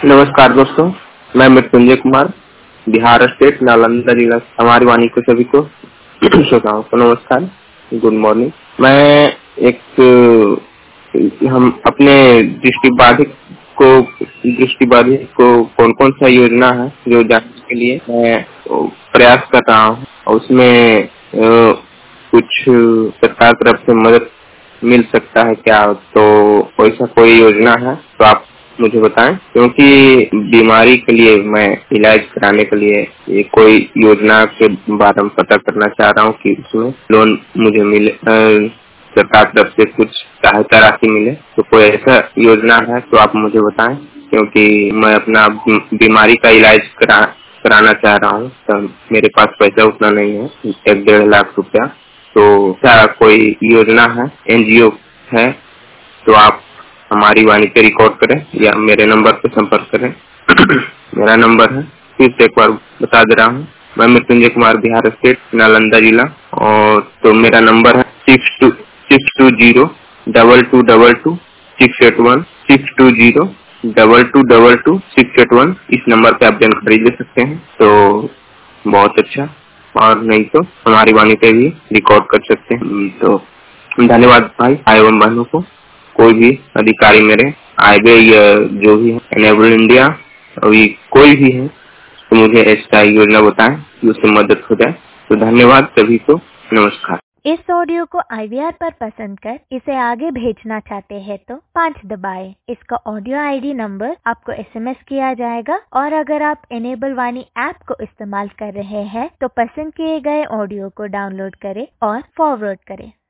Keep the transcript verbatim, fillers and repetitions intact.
नमस्कार दोस्तों, मैं मृत्युंजय कुमार, बिहार स्टेट नालंदा जिला। हमारी वाणी को सभी को श्रोताओं को नमस्कार, गुड मॉर्निंग। मैं एक हम अपने दृष्टिबाधित को दृष्टिबाधित को कौन कौन सा योजना है जो जानने के लिए मैं प्रयास कर रहा हूँ, और उसमें कुछ सरकार तरफ से मदद मिल सकता है क्या, तो वैसा कोई योजना है तो आप मुझे बताएं, क्योंकि बीमारी के लिए मैं इलाज कराने के लिए ये कोई योजना के बारे में पता करना चाह रहा हूँ कि उसमें लोन मुझे मिले, सरकार तरफ से कुछ सहायता राशि मिले। तो कोई ऐसा योजना है तो आप मुझे बताएं, क्योंकि मैं अपना बीमारी का इलाज करा कराना चाह रहा हूँ, तो मेरे पास पैसा उतना नहीं है, एक डेढ़ लाख रुपया। तो क्या कोई योजना है, एनजीओ है, तो आप हमारी वाणी पे रिकॉर्ड करें या मेरे नंबर पे संपर्क करें। मेरा नंबर है, फिर से एक बार बता दे रहा हूँ, मैं मृत्युंजय कुमार, बिहार स्टेट, नालंदा जिला। और तो मेरा नंबर है six two six two zero double two double two six eight one six two zero double two double two six eight one. इस नंबर पे आप जानकारी ले सकते हैं, तो बहुत अच्छा। और नहीं तो हमारी वाणी पे भी रिकॉर्ड कर सकते हैं। तो धन्यवाद भाई भाई एवं बहनों को, कोई भी अधिकारी मेरे आगे या जो भी है एनेबल इंडिया अभी कोई भी है तो मुझे ऐसा योजना बताएं कि उससे मदद हो जाए। तो धन्यवाद सभी को, नमस्कार। इस ऑडियो को आई वी आर पर पसंद कर इसे आगे भेजना चाहते हैं तो पाँच दबाएं। इसका ऑडियो आईडी नंबर आपको एसएमएस किया जाएगा, और अगर आप एनेबल वाणी ऐप को इस्तेमाल कर रहे हैं तो पसंद किए गए ऑडियो को डाउनलोड करें और फॉरवर्ड करें।